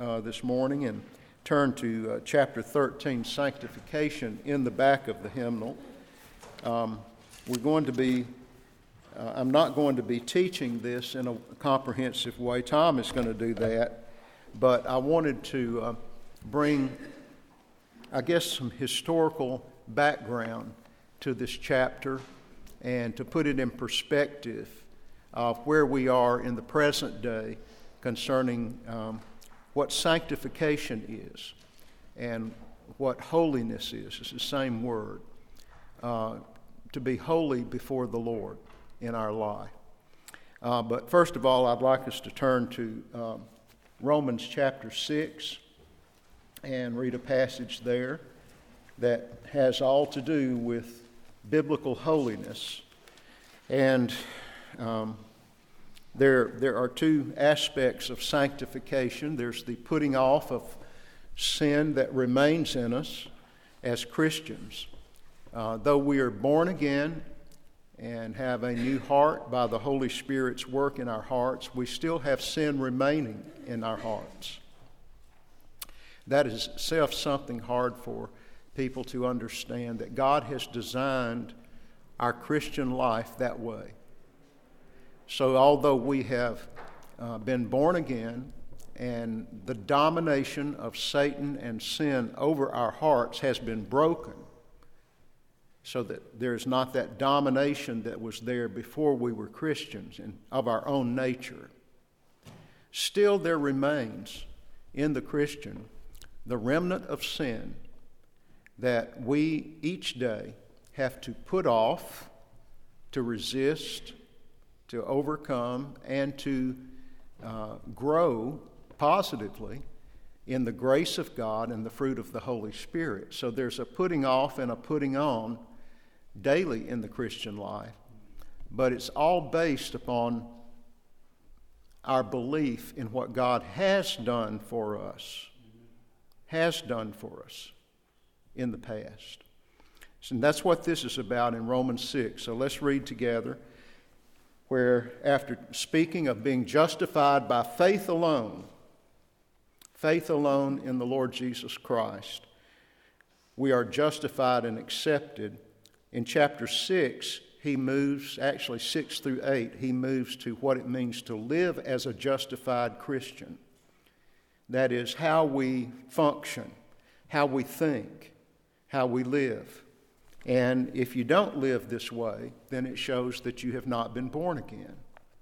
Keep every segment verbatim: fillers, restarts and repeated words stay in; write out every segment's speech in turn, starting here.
uh, this morning and turn to uh, chapter thirteen, Sanctification, in the back of the hymnal. Um, we're going to be, uh, I'm not going to be teaching this in a comprehensive way. Tom is going to do that, but I wanted to uh, bring, I guess, some historical background to this chapter and to put it in perspective of where we are in the present day concerning um, what sanctification is and what holiness is. It's the same word. Uh, to be holy before the Lord in our life. Uh, but first of all, I'd like us to turn to um, Romans chapter six and read a passage there that has all to do with biblical holiness. And um, there, there are two aspects of sanctification. There's the putting off of sin that remains in us as Christians. Uh, though we are born again and have a new heart by the Holy Spirit's work in our hearts, we still have sin remaining in our hearts. That is itself something hard for people to understand, that God has designed our Christian life that way. So although we have uh, been born again and the domination of Satan and sin over our hearts has been broken, so that there's not that domination that was there before we were Christians and of our own nature, still there remains in the Christian the remnant of sin that we each day have to put off, to resist, to overcome, and to uh, grow positively in the grace of God and the fruit of the Holy Spirit. So there's a putting off and a putting on daily in the Christian life, but it's all based upon our belief in what God has done for us, has done for us in the past. And that's what this is about in Romans six. So let's read together, where after speaking of being justified by faith alone, faith alone in the Lord Jesus Christ, we are justified and accepted. In chapter six, he moves, actually six through eight, he moves to what it means to live as a justified Christian. That is, how we function, how we think, how we live. And if you don't live this way, then it shows that you have not been born again.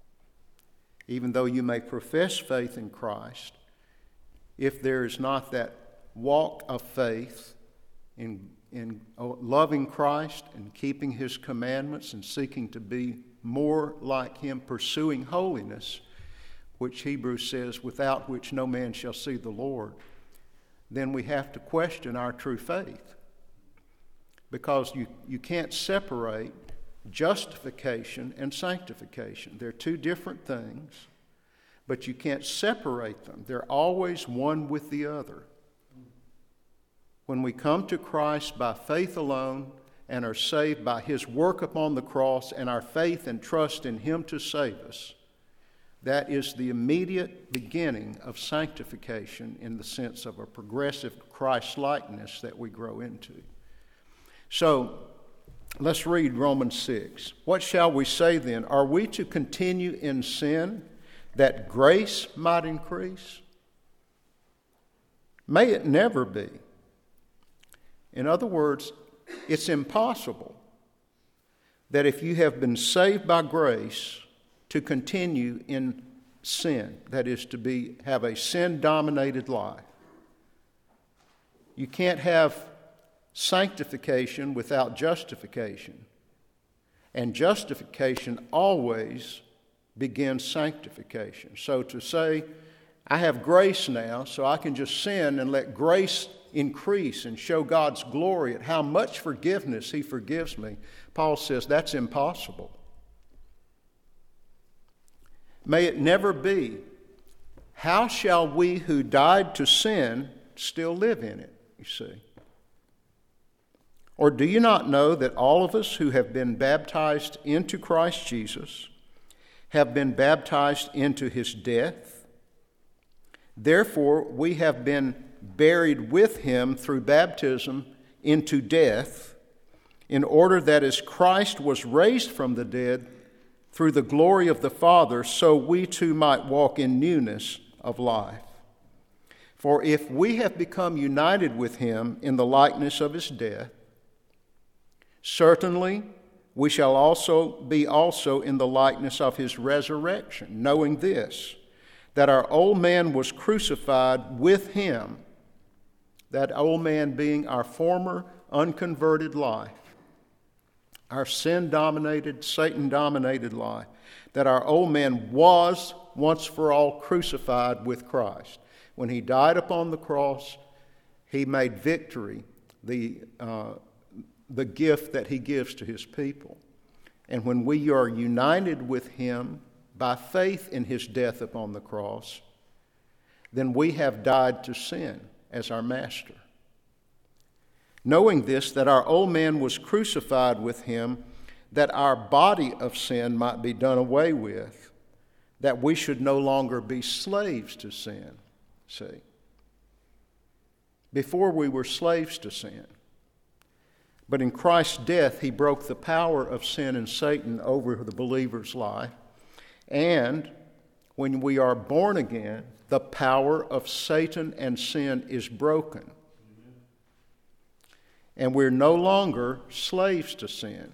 Even though you may profess faith in Christ, if there is not that walk of faith in, in loving Christ and keeping His commandments and seeking to be more like Him, pursuing holiness, which Hebrews says, without which no man shall see the Lord, then we have to question our true faith. Because you, you can't separate justification and sanctification. They're two different things, but you can't separate them. They're always one with the other. When we come to Christ by faith alone and are saved by His work upon the cross and our faith and trust in Him to save us, that is the immediate beginning of sanctification in the sense of a progressive Christ-likeness that we grow into. So, let's read Romans six. What shall we say then? Are we to continue in sin that grace might increase? May it never be. In other words, it's impossible that if you have been saved by grace to continue in sin, that is to be have a sin-dominated life. You can't have sanctification without justification. And justification always begins sanctification. So to say, I have grace now, so I can just sin and let grace increase and show God's glory at how much forgiveness He forgives me, Paul says that's impossible. May it never be. How shall we who died to sin still live in it, you see? Or do you not know that all of us who have been baptized into Christ Jesus have been baptized into His death? Therefore, we have been buried with him through baptism into death, in order that as Christ was raised from the dead through the glory of the Father, so we too might walk in newness of life. For if we have become united with him in the likeness of his death, certainly we shall also be also in the likeness of his resurrection, knowing this, that our old man was crucified with him, that old man being our former unconverted life, our sin-dominated, Satan-dominated life, that our old man was once for all crucified with Christ. When he died upon the cross, he made victory the, uh, the gift that he gives to his people. And when we are united with him by faith in his death upon the cross, then we have died to sin as our master. Knowing this, that our old man was crucified with him, that our body of sin might be done away with, that we should no longer be slaves to sin. See, before we were slaves to sin, but in Christ's death, he broke the power of sin and Satan over the believer's life. And when we are born again, the power of Satan and sin is broken. And we're no longer slaves to sin.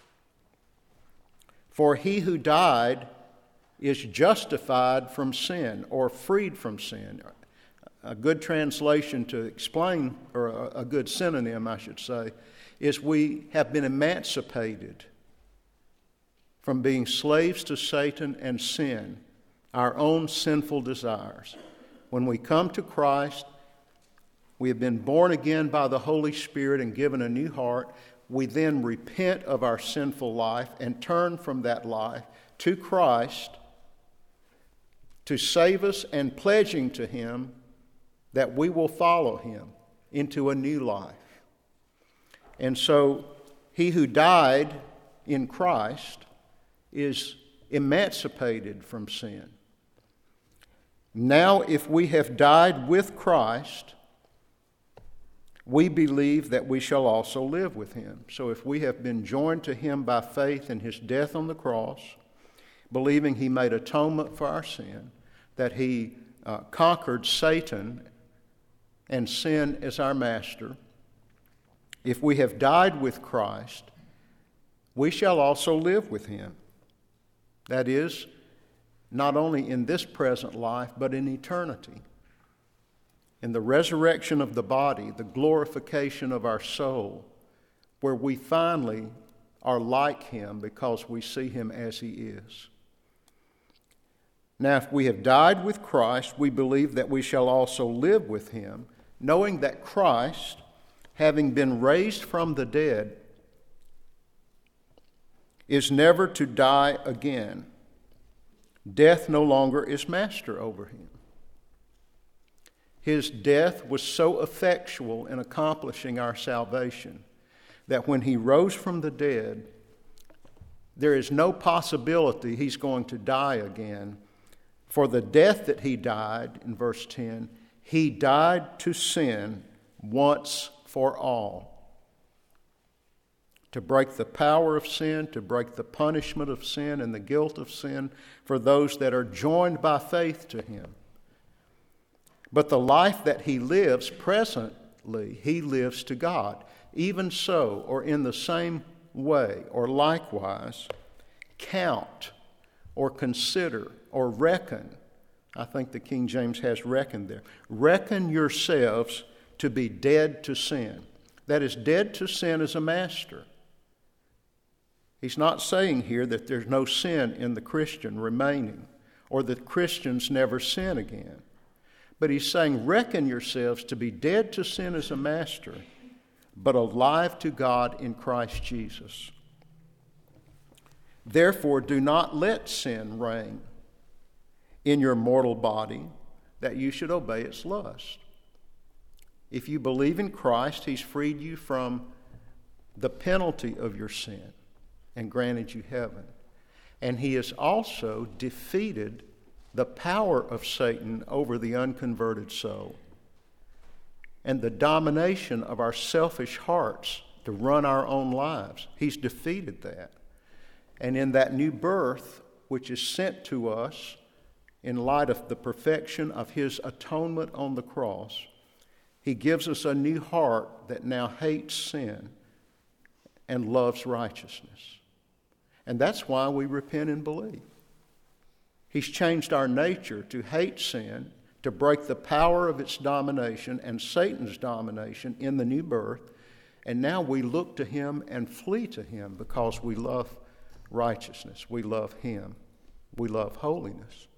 For he who died is justified from sin, or freed from sin. A good translation to explain, or a good synonym, I should say, is we have been emancipated from being slaves to Satan and sin, our own sinful desires. When we come to Christ, we have been born again by the Holy Spirit and given a new heart. We then repent of our sinful life and turn from that life to Christ to save us, and pledging to him that we will follow him into a new life. And so he who died in Christ is emancipated from sin. Now, if we have died with Christ, we believe that we shall also live with him. So if we have been joined to him by faith in his death on the cross, believing he made atonement for our sin, that he uh, conquered Satan and sin as our master, if we have died with Christ, we shall also live with him. That is, not only in this present life, but in eternity. In the resurrection of the body, the glorification of our soul, where we finally are like him because we see him as he is. Now, if we have died with Christ, we believe that we shall also live with him, knowing that Christ, having been raised from the dead, is never to die again. Death no longer is master over him. His death was so effectual in accomplishing our salvation that when he rose from the dead, there is no possibility he's going to die again. For the death that he died, in verse ten, he died to sin once for all. To break the power of sin, to break the punishment of sin and the guilt of sin for those that are joined by faith to him. But the life that he lives presently, he lives to God. Even so, or in the same way, or likewise, count or consider or reckon. I think the King James has reckon there. Reckon yourselves to be dead to sin. That is, dead to sin as a master. He's not saying here that there's no sin in the Christian remaining, or that Christians never sin again. But he's saying, reckon yourselves to be dead to sin as a master, but alive to God in Christ Jesus. Therefore, do not let sin reign in your mortal body, that you should obey its lust. If you believe in Christ, he's freed you from the penalty of your sin and granted you heaven. And he has also defeated the power of Satan over the unconverted soul and the domination of our selfish hearts to run our own lives. He's defeated that. And in that new birth, which is sent to us in light of the perfection of his atonement on the cross, he gives us a new heart that now hates sin and loves righteousness. And that's why we repent and believe. He's changed our nature to hate sin, to break the power of its domination and Satan's domination in the new birth. And now we look to him and flee to him because we love righteousness. We love him. We love holiness.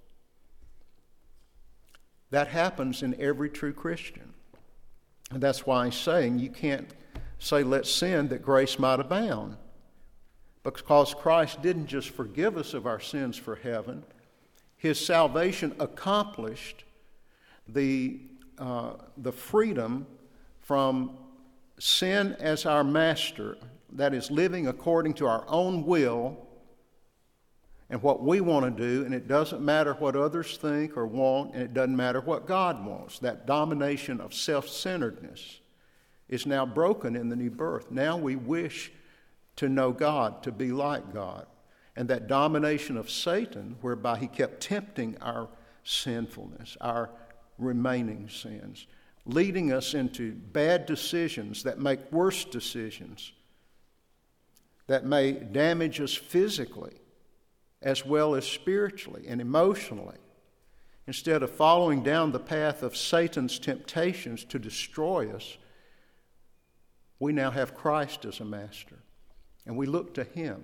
That happens in every true Christian. And that's why he's saying you can't say, let sin that grace might abound. Because Christ didn't just forgive us of our sins for heaven. His salvation accomplished the, uh, the freedom from sin as our master, that is, living according to our own will and what we want to do, and it doesn't matter what others think or want, and it doesn't matter what God wants. That domination of self-centeredness is now broken in the new birth. Now we wish to know God, to be like God. And that domination of Satan, whereby he kept tempting our sinfulness, our remaining sins, leading us into bad decisions that make worse decisions, that may damage us physically as well as spiritually and emotionally. Instead of following down the path of Satan's temptations to destroy us, we now have Christ as a master. And we look to him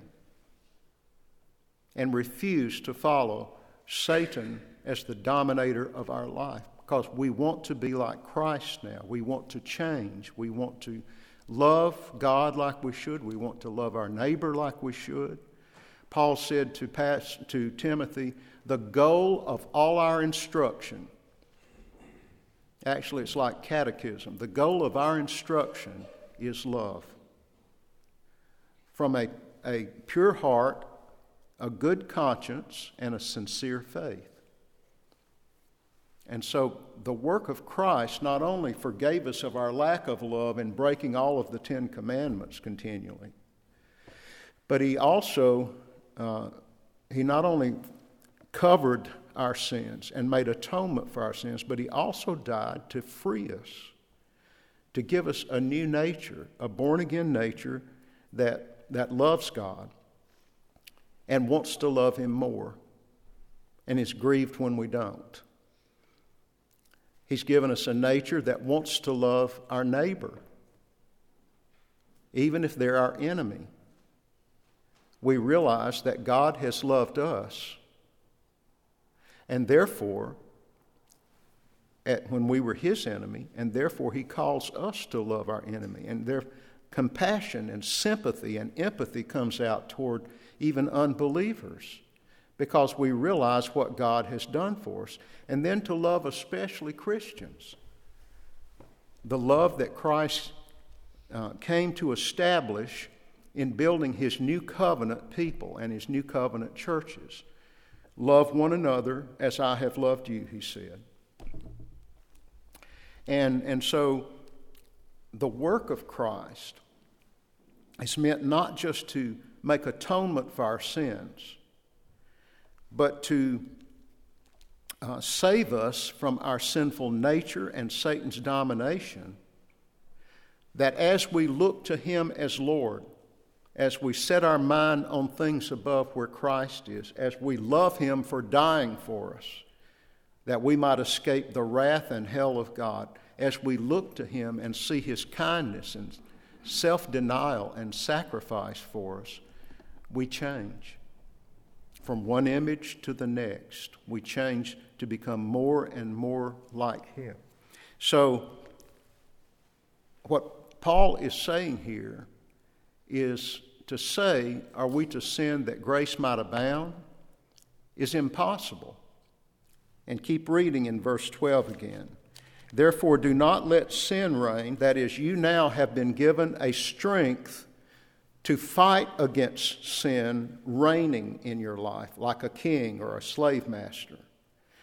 and refuse to follow Satan as the dominator of our life, because we want to be like Christ now. We want to change. We want to love God like we should. We want to love our neighbor like we should. Paul said to, pass, to Timothy, the goal of all our instruction, actually it's like catechism, the goal of our instruction is love. From a, a pure heart, a good conscience, and a sincere faith. And so the work of Christ not only forgave us of our lack of love in breaking all of the Ten Commandments continually, but he also, uh, he not only covered our sins and made atonement for our sins, but he also died to free us, to give us a new nature, a born-again nature that that loves God and wants to love him more and is grieved when we don't. He's given us a nature that wants to love our neighbor, even if they're our enemy. We realize that God has loved us, and therefore, at, when we were his enemy, and therefore he calls us to love our enemy. And there compassion and sympathy and empathy comes out toward even unbelievers because we realize what God has done for us. And then to love especially Christians. The love that Christ uh, came to establish in building his new covenant people and his new covenant churches. Love one another as I have loved you, he said. And, and so the work of Christ is meant not just to make atonement for our sins, but to uh, save us from our sinful nature and Satan's domination, that as we look to him as Lord, as we set our mind on things above where Christ is, as we love him for dying for us, that we might escape the wrath and hell of God, as we look to him and see his kindness and self-denial and sacrifice for us, we change. From one image to the next, we change to become more and more like him. So, what Paul is saying here is to say, are we to sin that grace might abound, is impossible. And keep reading in verse twelve again. Therefore, do not let sin reign. That is, you now have been given a strength to fight against sin reigning in your life, like a king or a slave master.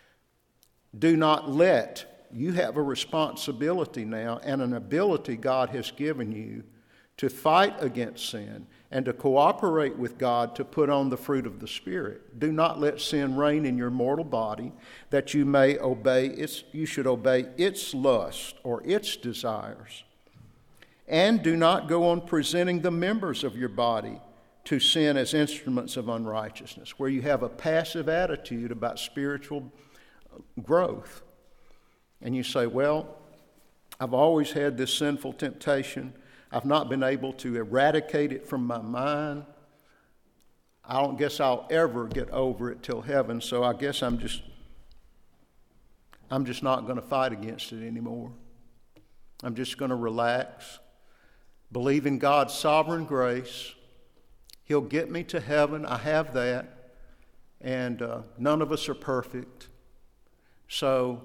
Do not let, you have a responsibility now and an ability God has given you to fight against sin and to cooperate with God to put on the fruit of the Spirit. Do not let sin reign in your mortal body, that you may obey its, you should obey its lust or its desires. And do not go on presenting the members of your body to sin as instruments of unrighteousness, where you have a passive attitude about spiritual growth. And you say, well, I've always had this sinful temptation. I've not been able to eradicate it from my mind. I don't guess I'll ever get over it till heaven, so I guess I'm just I'm just not going to fight against it anymore. I'm just going to relax, believe in God's sovereign grace. He'll get me to heaven. I have that. And uh, none of us are perfect. So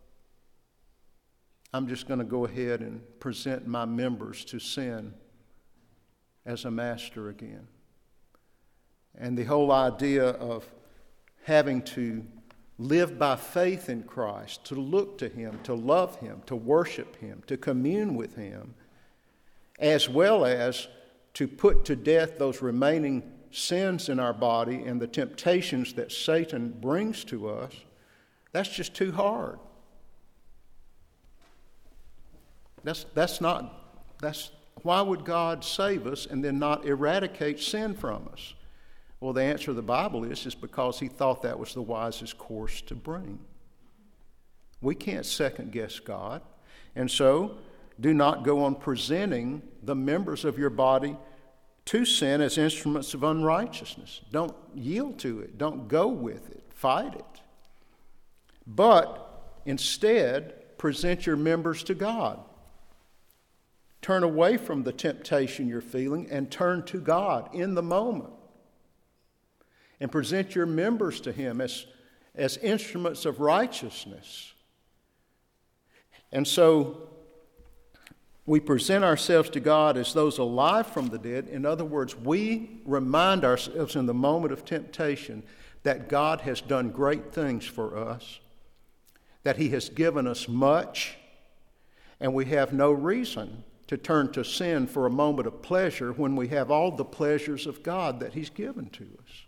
I'm just going to go ahead and present my members to sin as a master again. And the whole idea of having to live by faith in Christ, to look to Him, to love Him, to worship Him, to commune with Him, as well as to put to death those remaining sins in our body and the temptations that Satan brings to us, that's just too hard. That's that's not, that's, why would God save us and then not eradicate sin from us? Well, the answer of the Bible is, is because He thought that was the wisest course to bring. We can't second guess God. And so, do not go on presenting the members of your body to sin as instruments of unrighteousness. Don't yield to it. Don't go with it. Fight it. But instead, present your members to God. Turn away from the temptation you're feeling and turn to God in the moment. And present your members to Him as, as instruments of righteousness. And so we present ourselves to God as those alive from the dead. In other words, we remind ourselves in the moment of temptation that God has done great things for us, that He has given us much, and we have no reason to turn to sin for a moment of pleasure when we have all the pleasures of God that He's given to us.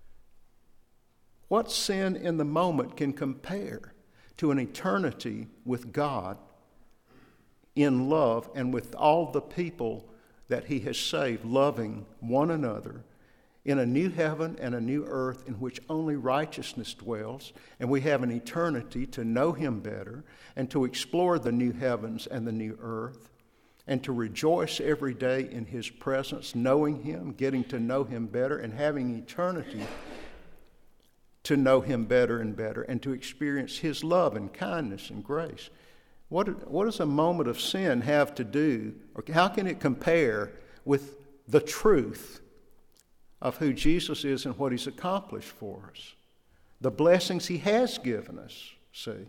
What sin in the moment can compare to an eternity with God in love and with all the people that He has saved, loving one another in a new heaven and a new earth in which only righteousness dwells, and we have an eternity to know Him better and to explore the new heavens and the new earth and to rejoice every day in His presence, knowing Him, getting to know Him better, and having eternity to know Him better and better and to experience His love and kindness and grace. What, what does a moment of sin have to do, or how can it compare with the truth of who Jesus is and what He's accomplished for us? The blessings He has given us, see?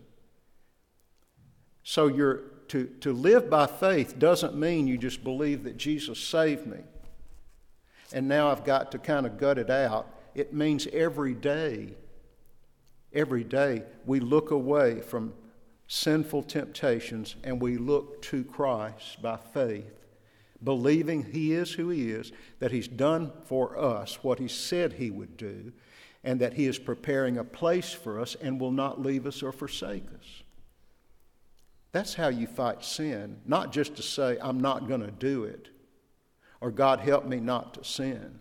So you're, to, to live by faith doesn't mean you just believe that Jesus saved me and now I've got to kind of gut it out. It means every day, every day we look away from sinful temptations and we look to Christ by faith, believing He is who He is, that He's done for us what He said He would do, and that He is preparing a place for us and will not leave us or forsake us. That's how you fight sin, not just to say, I'm not going to do it, or God help me not to sin.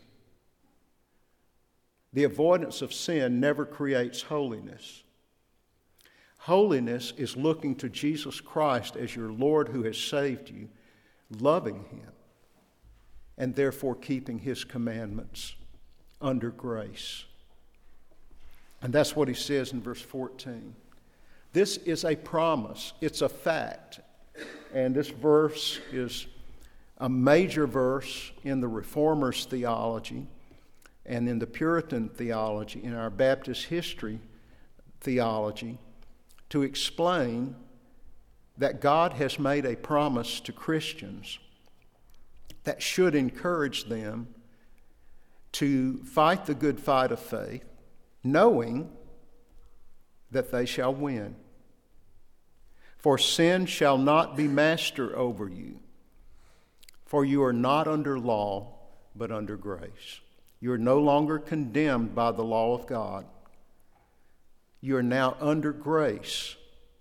The avoidance of sin never creates holiness. Holiness is looking to Jesus Christ as your Lord who has saved you, loving Him, and therefore keeping His commandments under grace. And that's what he says in verse fourteen. This is a promise. It's a fact. And this verse is a major verse in the Reformers' theology and in the Puritan theology, in our Baptist history theology, to explain that God has made a promise to Christians that should encourage them to fight the good fight of faith, knowing that they shall win. For sin shall not be master over you, for you are not under law, but under grace. You are no longer condemned by the law of God. You are now under grace,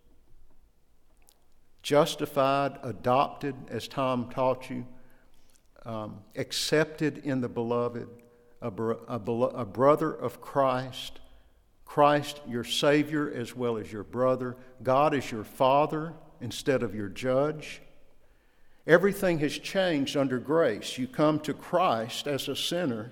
justified, adopted, as Tom taught you, um, accepted in the beloved, a, bro- a, belo- a brother of Christ, Christ your Savior as well as your brother. God is your Father instead of your judge. Everything has changed under grace. You come to Christ as a sinner,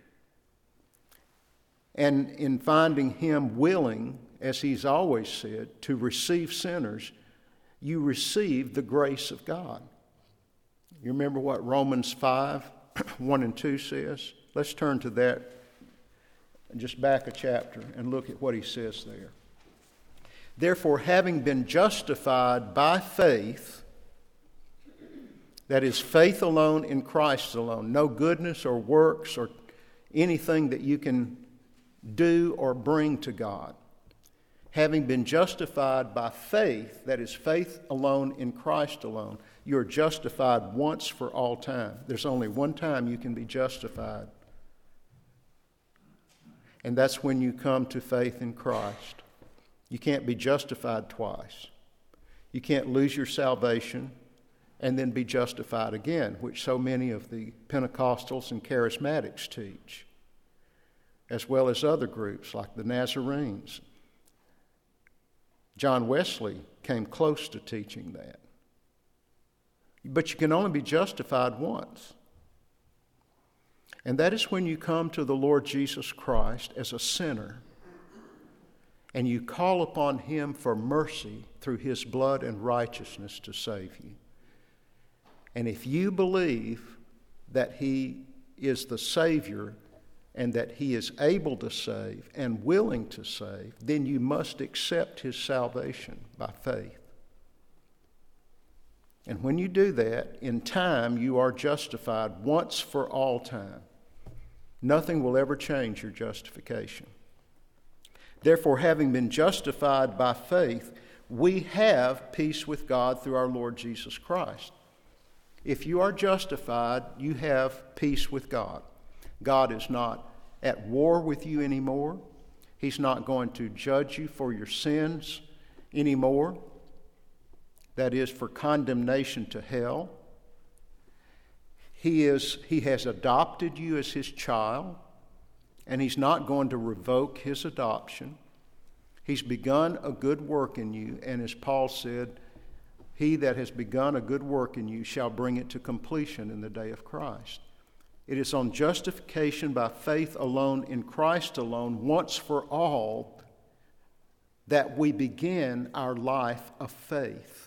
and in finding Him willing, as He's always said, to receive sinners, you receive the grace of God. You remember what Romans five, one and two says? Let's turn to that and just back a chapter and look at what he says there. Therefore, having been justified by faith, that is, faith alone in Christ alone, no goodness or works or anything that you can do or bring to God. Having been justified by faith, that is, faith alone in Christ alone, you're justified once for all time. There's only one time you can be justified, and that's when you come to faith in Christ. You can't be justified twice. You can't lose your salvation and then be justified again, which so many of the Pentecostals and Charismatics teach, as well as other groups like the Nazarenes. John Wesley came close to teaching that. But you can only be justified once. And that is when you come to the Lord Jesus Christ as a sinner and you call upon Him for mercy through His blood and righteousness to save you. And if you believe that He is the Savior and that He is able to save and willing to save, then you must accept His salvation by faith. And when you do that, in time you are justified once for all time. Nothing will ever change your justification. Therefore, having been justified by faith, we have peace with God through our Lord Jesus Christ. If you are justified, you have peace with God. God is not at war with you anymore. He's not going to judge you for your sins anymore. That is, for condemnation to hell. He is, he has adopted you as His child, and He's not going to revoke His adoption. He's begun a good work in you, and as Paul said, He that has begun a good work in you shall bring it to completion in the day of Christ. It is on justification by faith alone in Christ alone, once for all, that we begin our life of faith.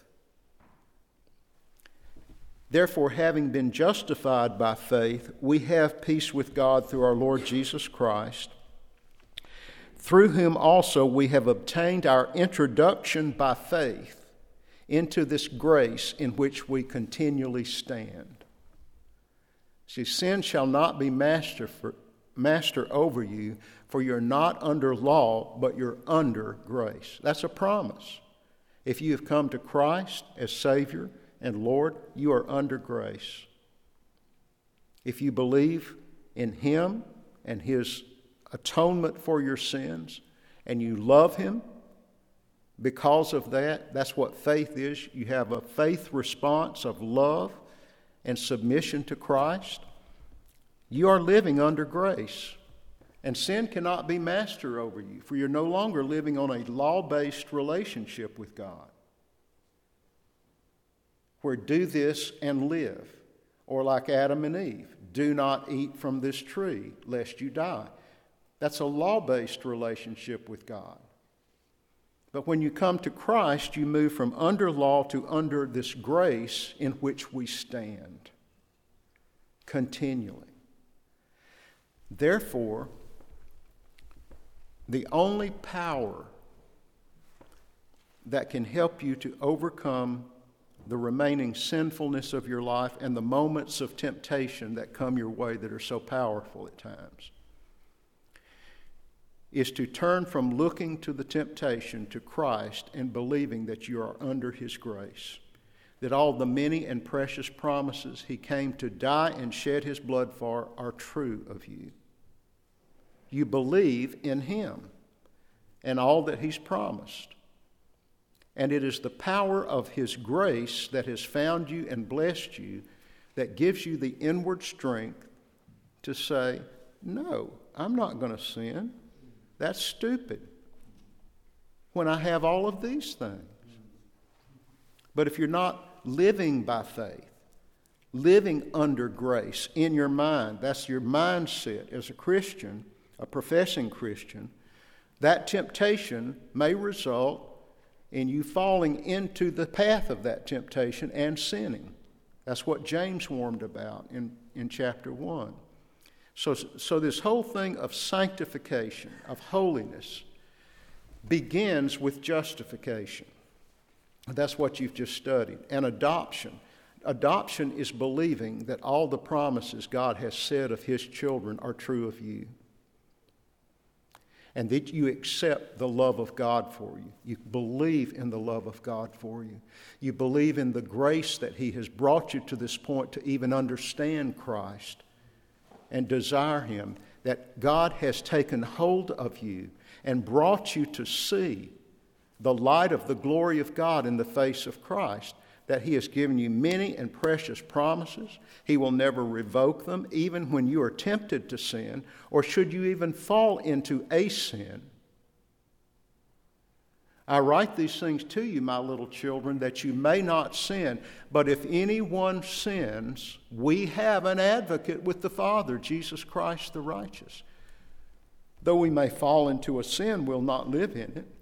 Therefore, having been justified by faith, we have peace with God through our Lord Jesus Christ, through whom also we have obtained our introduction by faith into this grace in which we continually stand. See, sin shall not be master, for, master over you, for you're not under law, but you're under grace. That's a promise. If you have come to Christ as Savior and Lord, you are under grace. If you believe in Him and His atonement for your sins, and you love Him because of that, that's what faith is. You have a faith response of love and submission to Christ. You are living under grace. And sin cannot be master over you, for you're no longer living on a law-based relationship with God, where do this and live, or like Adam and Eve, do not eat from this tree lest you die. That's a law-based relationship with God. But when you come to Christ, you move from under law to under this grace in which we stand continually. Therefore, the only power that can help you to overcome the remaining sinfulness of your life and the moments of temptation that come your way that are so powerful at times is to turn from looking to the temptation to Christ and believing that you are under His grace, that all the many and precious promises He came to die and shed His blood for are true of you. You believe in Him and all that He's promised. And it is the power of His grace that has found you and blessed you that gives you the inward strength to say, no, I'm not going to sin. That's stupid when I have all of these things. But if you're not living by faith, living under grace in your mind, that's your mindset as a Christian, a professing Christian, that temptation may result in you falling into the path of that temptation and sinning. That's what James warned about in, in chapter one. So, so this whole thing of sanctification, of holiness, begins with justification. That's what you've just studied. And adoption. Adoption is believing that all the promises God has said of His children are true of you. And that you accept the love of God for you. You believe in the love of God for you. You believe in the grace that He has brought you to this point to even understand Christ and desire Him, that God has taken hold of you and brought you to see the light of the glory of God in the face of Christ, that He has given you many and precious promises. He will never revoke them, even when you are tempted to sin, or should you even fall into a sin. I write these things to you, my little children, that you may not sin. But if anyone sins, we have an advocate with the Father, Jesus Christ the righteous. Though we may fall into a sin, we'll not live in it.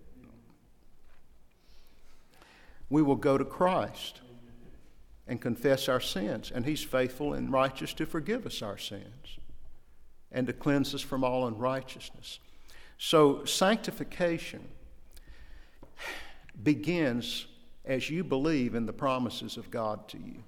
We will go to Christ and confess our sins, and He's faithful and righteous to forgive us our sins and to cleanse us from all unrighteousness. So sanctification begins as you believe in the promises of God to you.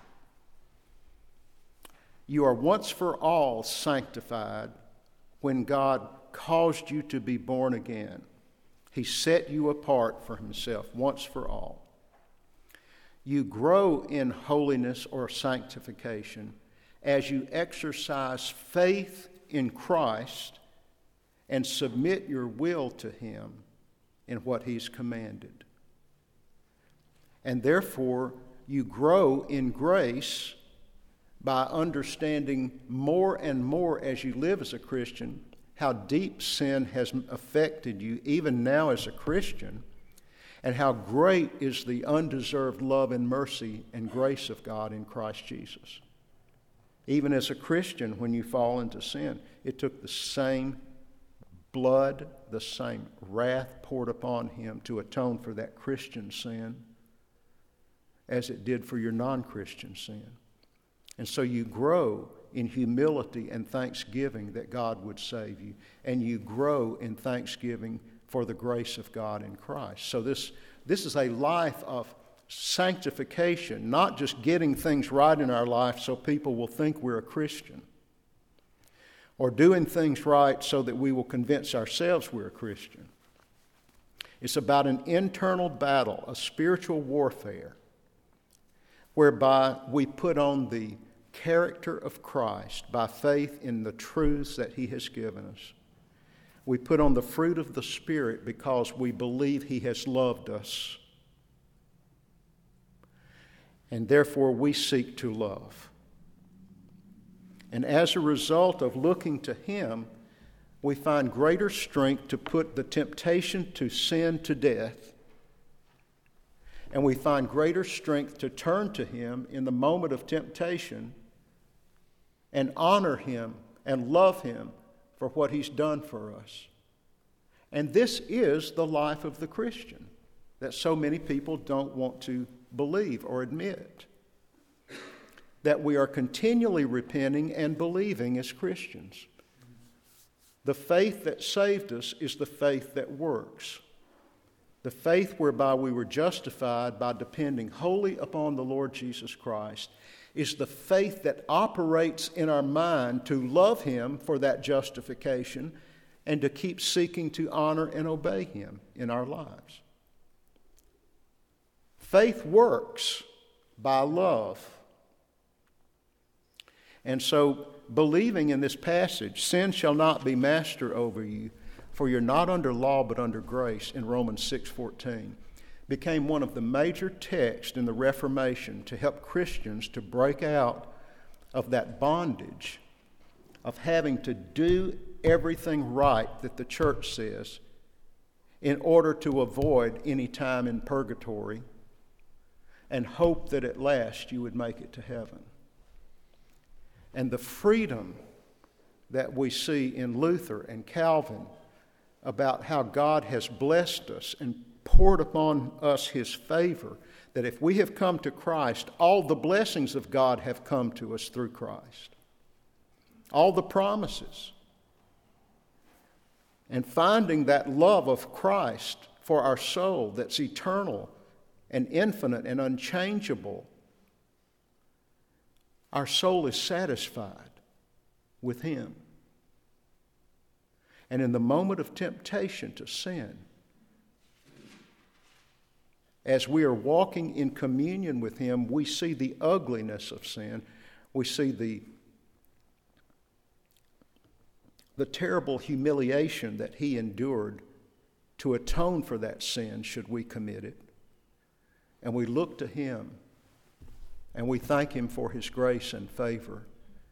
You are once for all sanctified when God caused you to be born again. He set you apart for Himself once for all. You grow in holiness or sanctification as you exercise faith in Christ and submit your will to Him in what He's commanded. And therefore, you grow in grace by understanding more and more as you live as a Christian how deep sin has affected you, even now as a Christian, and how great is the undeserved love and mercy and grace of God in Christ Jesus. Even as a Christian, when you fall into sin, it took the same blood, the same wrath poured upon Him to atone for that Christian sin as it did for your non-Christian sin. And so you grow in humility and thanksgiving that God would save you, and you grow in thanksgiving for the grace of God in Christ. So this, this is a life of sanctification, not just getting things right in our life so people will think we're a Christian, or doing things right so that we will convince ourselves we're a Christian. It's about an internal battle, a spiritual warfare, whereby we put on the character of Christ by faith in the truths that He has given us. We put on the fruit of the Spirit because we believe He has loved us. And therefore we seek to love. And as a result of looking to Him, we find greater strength to put the temptation to sin to death. And we find greater strength to turn to Him in the moment of temptation and honor Him and love Him for what He's done for us. And this is the life of the Christian that so many people don't want to believe or admit. That we are continually repenting and believing as Christians. The faith that saved us is the faith that works. The faith whereby we were justified by depending wholly upon the Lord Jesus Christ is the faith that operates in our mind to love Him for that justification and to keep seeking to honor and obey Him in our lives. Faith works by love. And so, believing in this passage, sin shall not be master over you, for you're not under law but under grace, in Romans six fourteen, became one of the major texts in the Reformation to help Christians to break out of that bondage of having to do everything right that the church says in order to avoid any time in purgatory and hope that at last you would make it to heaven. And the freedom that we see in Luther and Calvin about how God has blessed us and poured upon us His favor, that if we have come to Christ, all the blessings of God have come to us through Christ. All the promises. And finding that love of Christ for our soul that's eternal and infinite and unchangeable, our soul is satisfied with Him. And in the moment of temptation to sin, as we are walking in communion with Him, we see the ugliness of sin. We see the, the terrible humiliation that He endured to atone for that sin should we commit it. And we look to Him and we thank Him for His grace and favor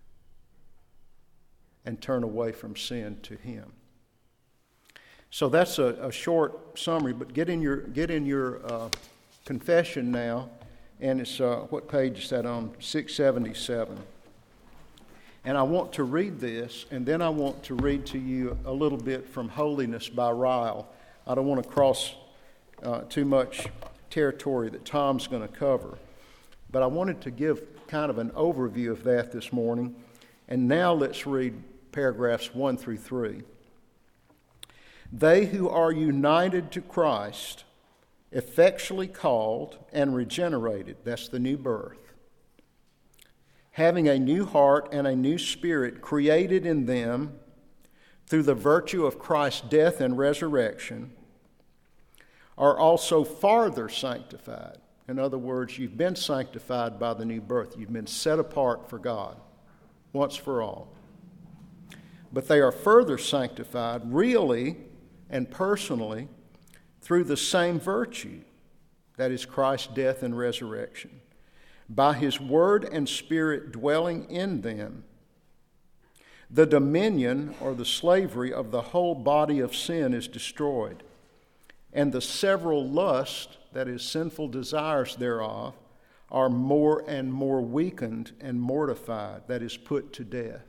and turn away from sin to Him. So that's a, a short summary, but get in your get in your uh, confession now, and it's uh, what page is that on? six seventy-seven. And I want to read this, and then I want to read to you a little bit from Holiness by Ryle. I don't want to cross uh, too much territory that Tom's going to cover, but I wanted to give kind of an overview of that this morning. And now let's read paragraphs one through three. They who are united to Christ, effectually called and regenerated, that's the new birth, having a new heart and a new spirit created in them through the virtue of Christ's death and resurrection, are also farther sanctified. In other words, you've been sanctified by the new birth. You've been set apart for God once for all. But they are further sanctified really and personally through the same virtue, that is Christ's death and resurrection, by His Word and Spirit dwelling in them. The dominion or the slavery of the whole body of sin is destroyed, and the several lusts, that is sinful desires thereof, are more and more weakened and mortified, that is put to death.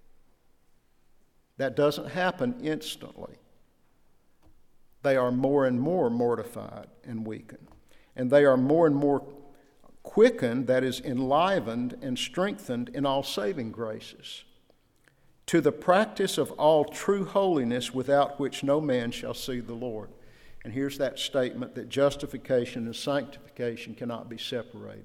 That doesn't happen instantly. They are more and more mortified and weakened. And they are more and more quickened, that is enlivened and strengthened in all saving graces, to the practice of all true holiness, without which no man shall see the Lord. And here's that statement that justification and sanctification cannot be separated.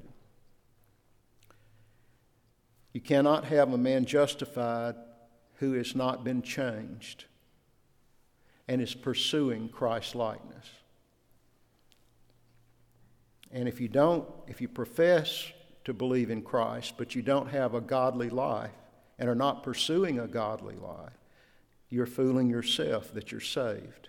You cannot have a man justified who has not been changed and is pursuing Christ's likeness. And if you don't, if you profess to believe in Christ, but you don't have a godly life and are not pursuing a godly life, you're fooling yourself that you're saved.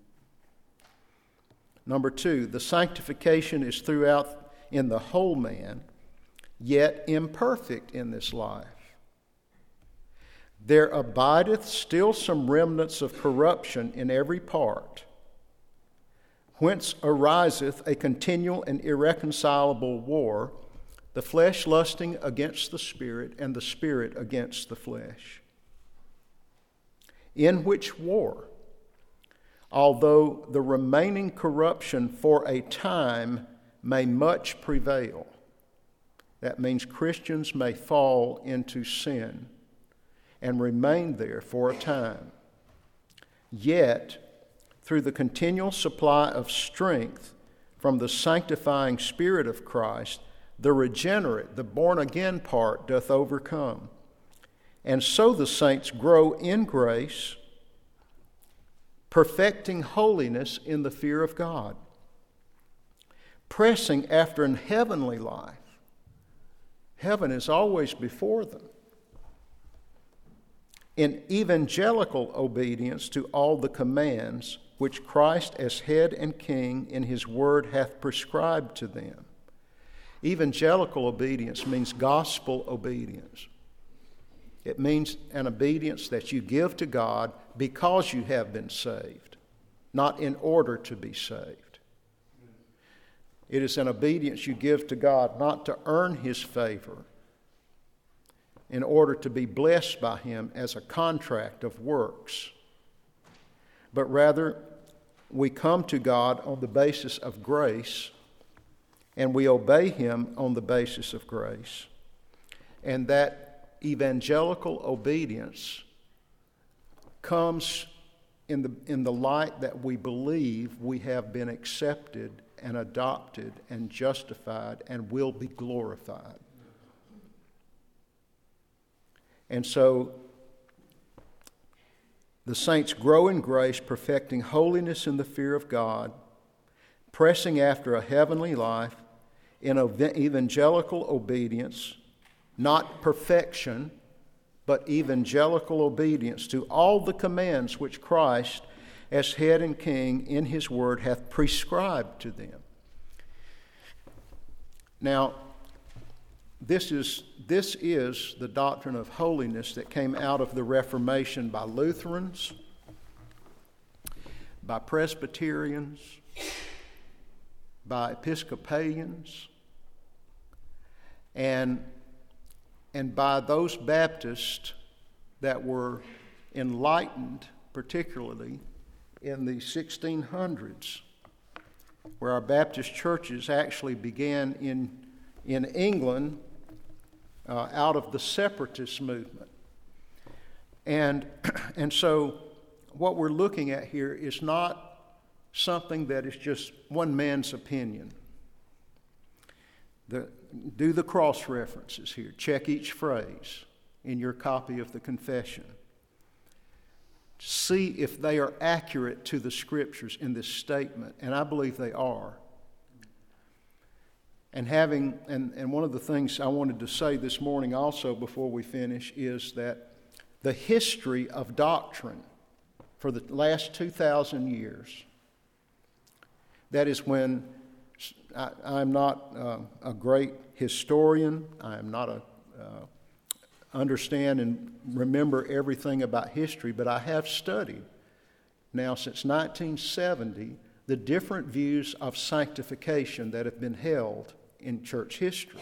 Number two, the sanctification is throughout in the whole man, yet imperfect in this life. There abideth still some remnants of corruption in every part, whence ariseth a continual and irreconcilable war, the flesh lusting against the spirit, and the spirit against the flesh. In which war, although the remaining corruption for a time may much prevail, that means Christians may fall into sin and remain there for a time. Yet, through the continual supply of strength from the sanctifying Spirit of Christ, the regenerate, the born-again part doth overcome. And so the saints grow in grace perfecting holiness in the fear of God, pressing after an heavenly life. Heaven is always before them. In evangelical obedience to all the commands which Christ as head and king in his word hath prescribed to them. Evangelical obedience means gospel obedience. It means an obedience that you give to God because you have been saved, not in order to be saved. It is an obedience you give to God not to earn his favor, in order to be blessed by him as a contract of works, but rather we come to God on the basis of grace, and we obey him on the basis of grace. And that evangelical obedience comes in the, in the light that we believe we have been accepted and adopted and justified and will be glorified. And so the saints grow in grace, perfecting holiness in the fear of God, pressing after a heavenly life in evangelical obedience, not perfection, but evangelical obedience to all the commands which Christ, as head and king in his word, hath prescribed to them. Now, This is, this is the doctrine of holiness that came out of the Reformation by Lutherans, by Presbyterians, by Episcopalians, and, and by those Baptists that were enlightened, particularly in the sixteen hundreds, where our Baptist churches actually began in, in England Uh, out of the separatist movement. And, and so what we're looking at here is not something that is just one man's opinion. The, do the cross references here. Check each phrase in your copy of the confession. See if they are accurate to the Scriptures in this statement, and I believe they are. And having, and, and one of the things I wanted to say this morning also before we finish is that the history of doctrine for the last two thousand years, that is when, I, I'm not uh, a great historian, I am not a, uh, understand and remember everything about history, but I have studied now since nineteen seventy the different views of sanctification that have been held in church history.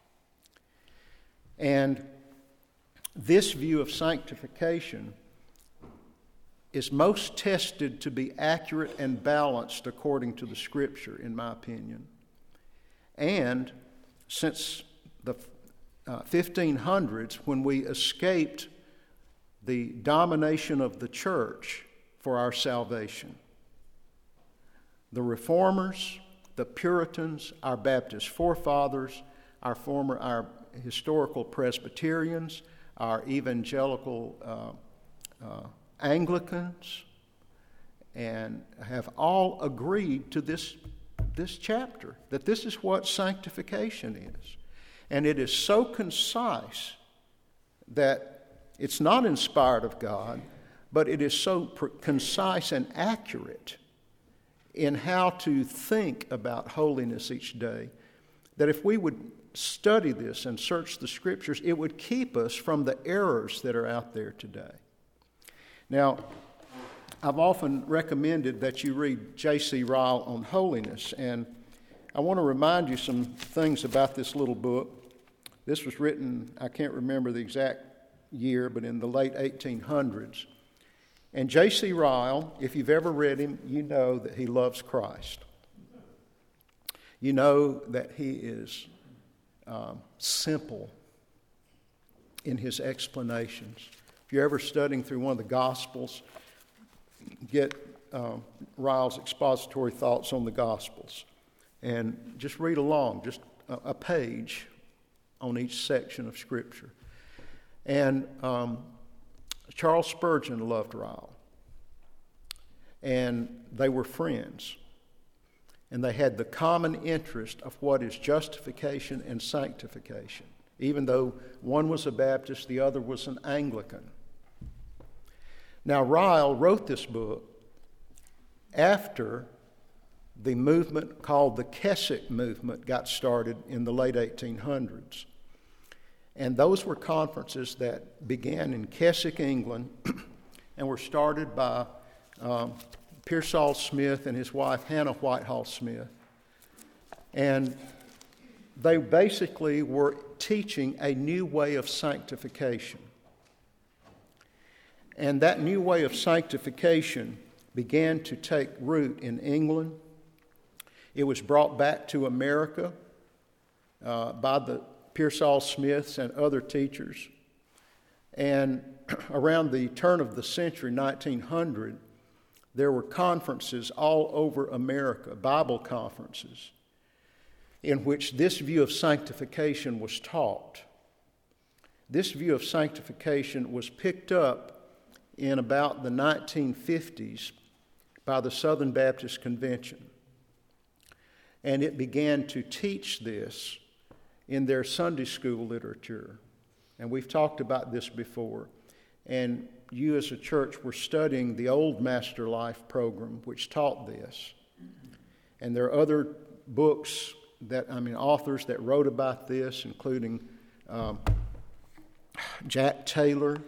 And this view of sanctification is most tested to be accurate and balanced according to the Scripture, in my opinion. And since the uh, fifteen hundreds, when we escaped the domination of the church for our salvation, the Reformers, the Puritans, our Baptist forefathers, our former, our historical Presbyterians, our evangelical uh, uh, Anglicans, and have all agreed to this, this chapter, that this is what sanctification is. And it is so concise that it's not inspired of God, but it is so pr- concise and accurate in how to think about holiness each day, that if we would study this and search the Scriptures, it would keep us from the errors that are out there today. Now, I've often recommended that you read J C Ryle on holiness, and I want to remind you some things about this little book. This was written, I can't remember the exact year, but in the late eighteen hundreds. And J C Ryle, if you've ever read him, you know that he loves Christ. You know that he is um, simple in his explanations. If you're ever studying through one of the Gospels, get um, Ryle's expository thoughts on the Gospels. And just read along, just a, a page on each section of Scripture. And um, Charles Spurgeon loved Ryle. and they were friends. And they had the common interest of what is justification and sanctification, even though one was a Baptist, the other was an Anglican. Now, Ryle wrote this book after the movement called the Keswick movement got started in the late eighteen hundreds. And those were conferences that began in Keswick, England, and were started by um, Pearsall Smith and his wife, Hannah Whitehall Smith. And they basically were teaching a new way of sanctification. And that new way of sanctification began to take root in England. It was brought back to America uh, by the Pearsall Smiths and other teachers. And around the turn of the century, nineteen hundred, there were conferences all over America, Bible conferences, in which this view of sanctification was taught. This view of sanctification was picked up in about the nineteen fifties by the Southern Baptist Convention. And it began to teach this in their Sunday school literature. And we've talked about this before. And you as a church were studying the old Master Life program, which taught this. And there are other books that, I mean, authors that wrote about this, including um, Jack Taylor.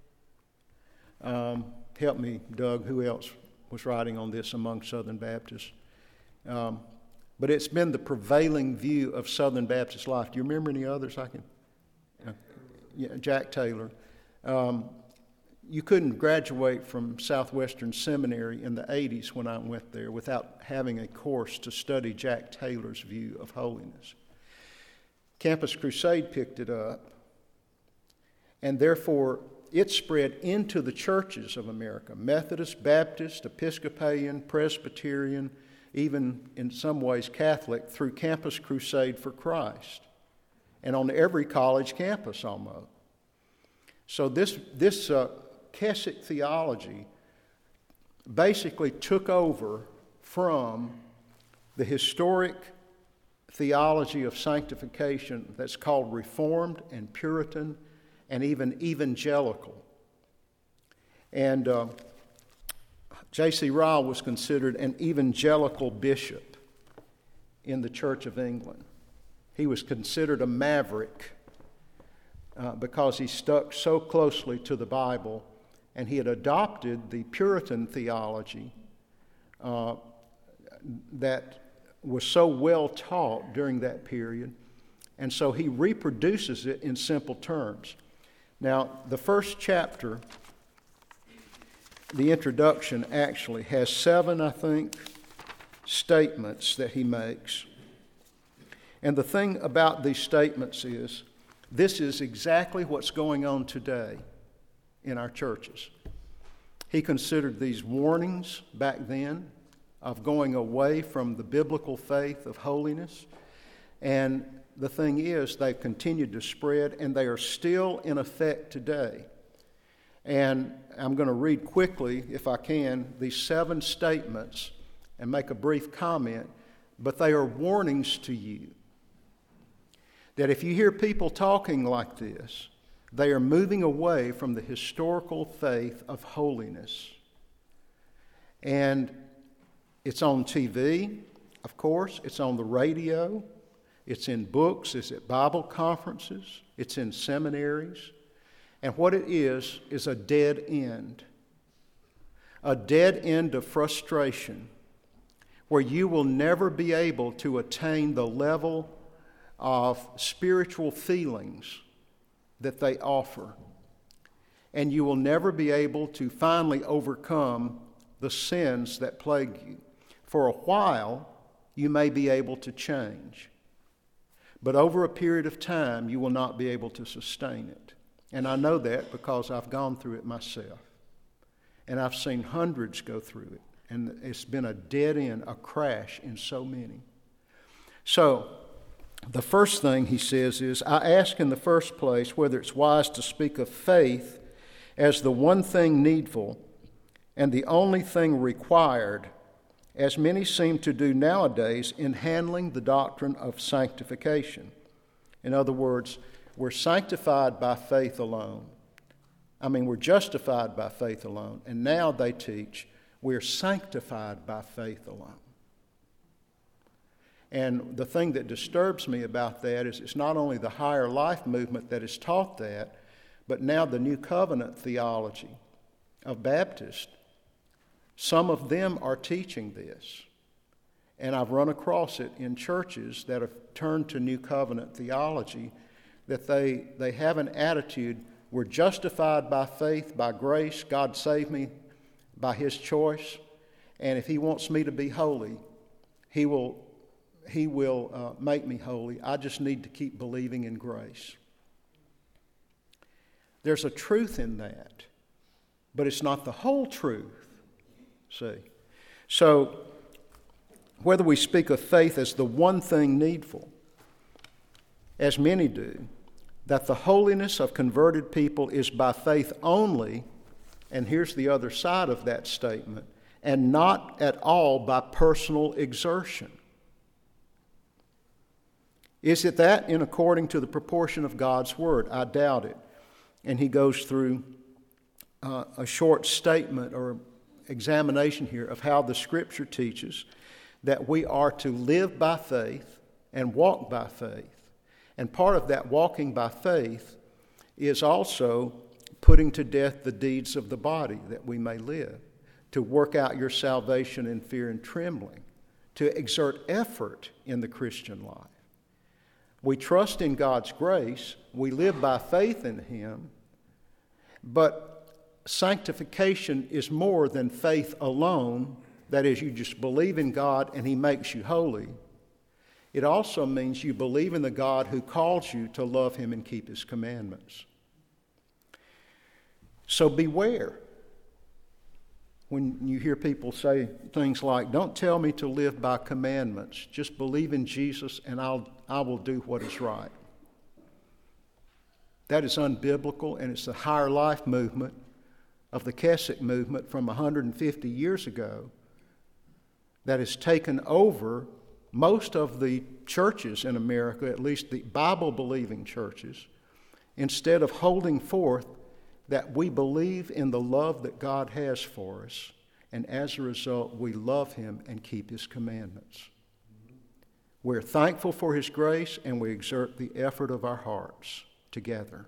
Um, help me, Doug, who else was writing on this among Southern Baptists? Um, but it's been the prevailing view of Southern Baptist life. Do you remember any others I can? Uh, yeah, Jack Taylor. Um, you couldn't graduate from Southwestern Seminary in the eighties when I went there without having a course to study Jack Taylor's view of holiness. Campus Crusade picked it up, and therefore it spread into the churches of America: Methodist, Baptist, Episcopalian, Presbyterian, even in some ways Catholic, through Campus Crusade for Christ, and on every college campus almost. So this, this uh, Keswick theology basically took over from the historic theology of sanctification that's called Reformed and Puritan and even evangelical. And uh, J C Ryle was considered an evangelical bishop in the Church of England. He was considered a maverick uh, because he stuck so closely to the Bible, and he had adopted the Puritan theology uh, that was so well taught during that period, and so he reproduces it in simple terms. Now, the first chapter, the introduction, actually has seven, I think, statements that he makes. And the thing about these statements is, this is exactly what's going on today in our churches. He considered these warnings back then of going away from the biblical faith of holiness. And the thing is, they've continued to spread, and they are still in effect today. And I'm going to read quickly, if I can, these seven statements and make a brief comment, but they are warnings to you that if you hear people talking like this, they are moving away from the historical faith of holiness. And it's on T V, of course, it's on the radio, it's in books, it's at Bible conferences, it's in seminaries. And what it is, is a dead end. A dead end of frustration where you will never be able to attain the level of spiritual feelings that they offer. And you will never be able to finally overcome the sins that plague you. For a while, you may be able to change. But over a period of time, you will not be able to sustain it. And I know that because I've gone through it myself. And I've seen hundreds go through it. And it's been a dead end, a crash in so many. So, the first thing he says is, I ask in the first place whether it's wise to speak of faith as the one thing needful, and the only thing required, as many seem to do nowadays, in handling the doctrine of sanctification. In other words, we're sanctified by faith alone. I mean, we're justified by faith alone. And now they teach we're sanctified by faith alone. And the thing that disturbs me about that is it's not only the higher life movement that has taught that, but now the New Covenant theology of Baptists. Some of them are teaching this. And I've run across it in churches that have turned to New Covenant theology, that they, they have an attitude, we're justified by faith, by grace, God saved me by His choice, and if He wants me to be holy, He will, he will uh, make me holy. I just need to keep believing in grace. There's a truth in that, but it's not the whole truth, see. So, whether we speak of faith as the one thing needful, as many do, that the holiness of converted people is by faith only, and here's the other side of that statement, and not at all by personal exertion. Is it that in according to the proportion of God's Word? I doubt it. And he goes through uh, a short statement or examination here of how the Scripture teaches that we are to live by faith and walk by faith. And part of that walking by faith is also putting to death the deeds of the body that we may live, to work out your salvation in fear and trembling, to exert effort in the Christian life. We trust in God's grace, we live by faith in Him, but sanctification is more than faith alone. That is, you just believe in God and He makes you holy. It also means you believe in the God who calls you to love Him and keep His commandments. So beware when you hear people say things like, don't tell me to live by commandments, just believe in Jesus and I'll, I will do what is right. That is unbiblical, and it's the higher life movement of the Keswick movement from one hundred fifty years ago that has taken over most of the churches in America, at least the Bible-believing churches, instead of holding forth that we believe in the love that God has for us, and as a result, we love Him and keep His commandments. We're thankful for His grace, and we exert the effort of our hearts together.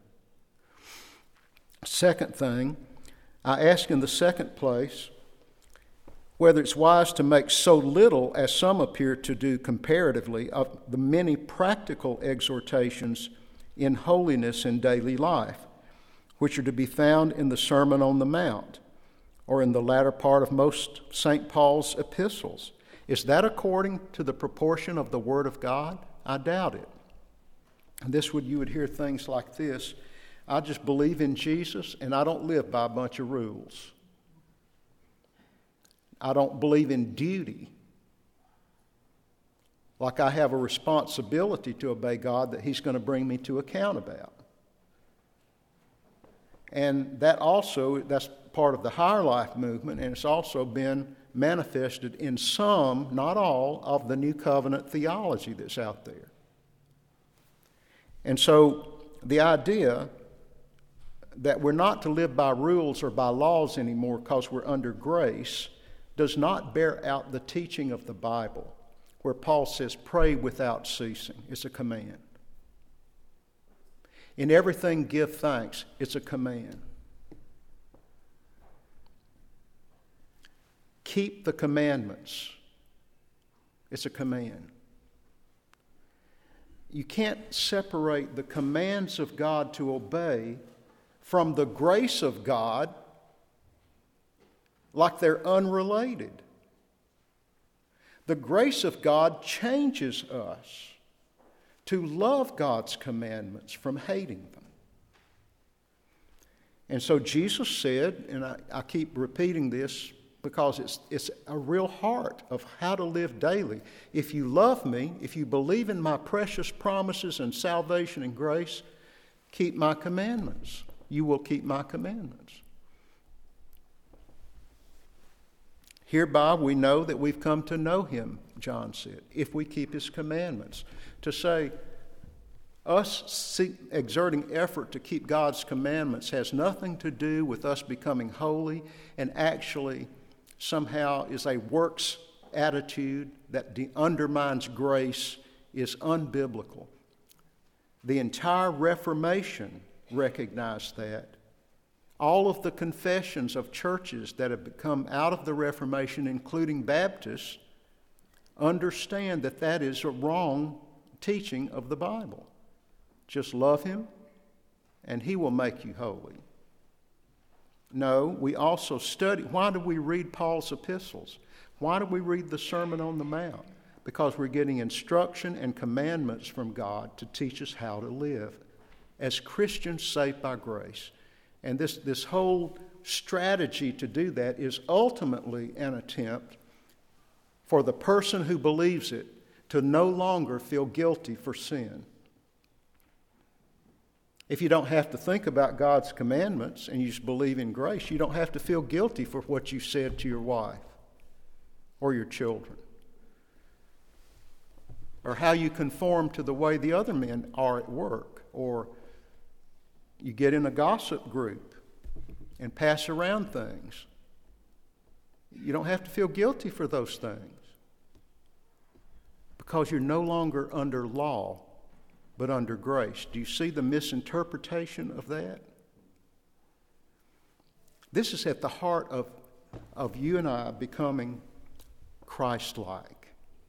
Second thing, I ask in the second place whether it's wise to make so little, as some appear to do comparatively, of the many practical exhortations in holiness in daily life, which are to be found in the Sermon on the Mount or in the latter part of most Saint Paul's epistles. Is that according to the proportion of the Word of God? I doubt it. And this would you would hear things like this: I just believe in Jesus and I don't live by a bunch of rules. I don't believe in duty. Like I have a responsibility to obey God that He's going to bring me to account about. And that also, that's part of the higher life movement, and it's also been manifested in some, not all, of the New Covenant theology that's out there. And so the idea that we're not to live by rules or by laws anymore because we're under grace does not bear out the teaching of the Bible, where Paul says, pray without ceasing. It's a command. In everything, give thanks. It's a command. Keep the commandments. It's a command. You can't separate the commands of God to obey from the grace of God like they're unrelated. The grace of God changes us to love God's commandments from hating them. And so Jesus said, and I, I keep repeating this because it's, it's a real heart of how to live daily. If you love me, if you believe in my precious promises and salvation and grace, keep my commandments. You will keep my commandments. Hereby we know that we've come to know him, John said, if we keep his commandments. To say, us seek, exerting effort to keep God's commandments has nothing to do with us becoming holy, and actually somehow is a works attitude that de- undermines grace, is unbiblical. The entire Reformation recognized that. All of the confessions of churches that have come out of the Reformation, including Baptists, understand that that is a wrong teaching of the Bible. Just love him, and he will make you holy. No, we also study. Why do we read Paul's epistles? Why do we read the Sermon on the Mount? Because we're getting instruction and commandments from God to teach us how to live as Christians saved by grace. And this, this whole strategy to do that is ultimately an attempt for the person who believes it to no longer feel guilty for sin. If you don't have to think about God's commandments and you just believe in grace, you don't have to feel guilty for what you said to your wife or your children, or how you conform to the way the other men are at work, or you get in a gossip group and pass around things. You don't have to feel guilty for those things because you're no longer under law, but under grace. Do you see the misinterpretation of that? This is at the heart of, of you and I becoming Christ-like.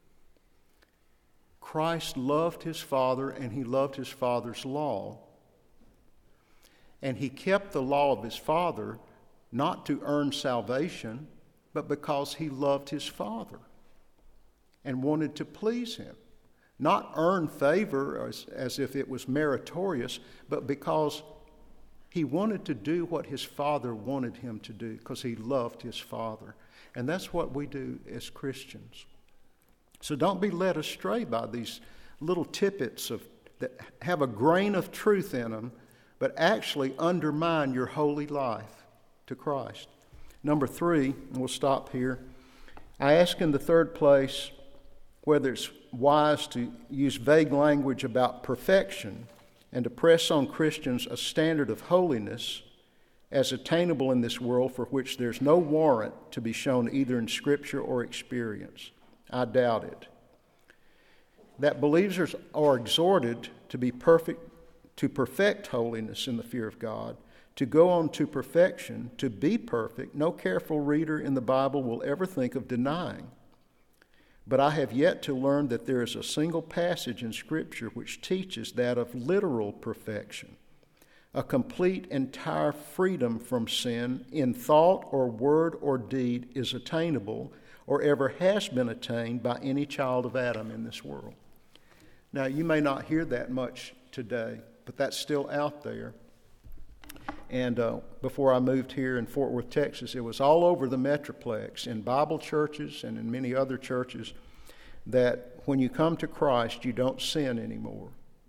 Christ loved his Father, and he loved his Father's law. And he kept the law of his Father not to earn salvation, but because he loved his Father and wanted to please him. Not earn favor as, as if it was meritorious, but because he wanted to do what his Father wanted him to do, because he loved his Father. And that's what we do as Christians. So don't be led astray by these little tidbits of, that have a grain of truth in them, but actually undermine your holy life to Christ. Number three, and we'll stop here. I ask in the third place whether it's wise to use vague language about perfection and to press on Christians a standard of holiness as attainable in this world for which there's no warrant to be shown either in Scripture or experience. I doubt it. That believers are exhorted to be perfect, to perfect holiness in the fear of God, to go on to perfection, to be perfect, no careful reader in the Bible will ever think of denying. But I have yet to learn that there is a single passage in Scripture which teaches that of literal perfection, a complete, entire freedom from sin in thought or word or deed is attainable or ever has been attained by any child of Adam in this world. Now, you may not hear that much today, but that's still out there. And uh, before I moved here in Fort Worth, Texas, it was all over the Metroplex, in Bible churches and in many other churches, that when you come to Christ, you don't sin anymore.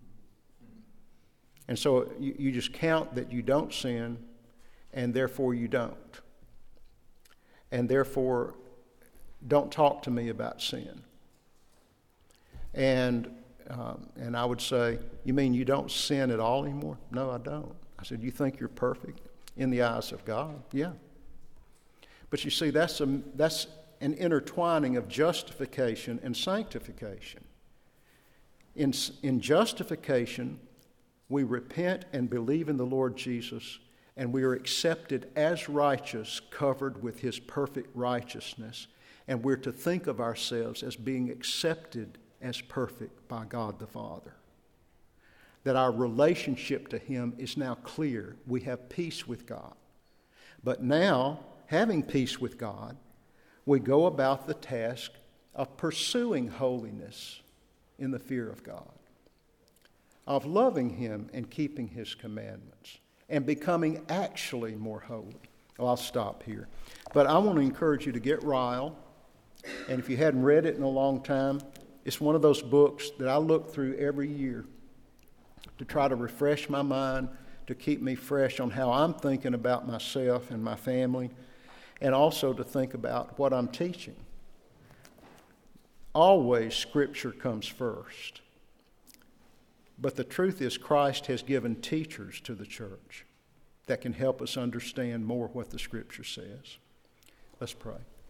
And so you, you just count that you don't sin, and therefore you don't. And therefore, don't talk to me about sin. And um, and I would say, you mean you don't sin at all anymore? No, I don't. I said, you think you're perfect in the eyes of God? Yeah. But you see, that's a, that's an intertwining of justification and sanctification. In, in justification, we repent and believe in the Lord Jesus, and we are accepted as righteous, covered with his perfect righteousness. And we're to think of ourselves as being accepted as perfect by God the Father. That our relationship to him is now clear. We have peace with God. But now, having peace with God, we go about the task of pursuing holiness in the fear of God, of loving him and keeping his commandments, and becoming actually more holy. Well, I'll stop here. But I want to encourage you to get Ryle. And if you hadn't read it in a long time, it's one of those books that I look through every year to try to refresh my mind, to keep me fresh on how I'm thinking about myself and my family. and also to think about what I'm teaching. Always Scripture comes first. But the truth is, Christ has given teachers to the church that can help us understand more what the Scripture says. Let's pray.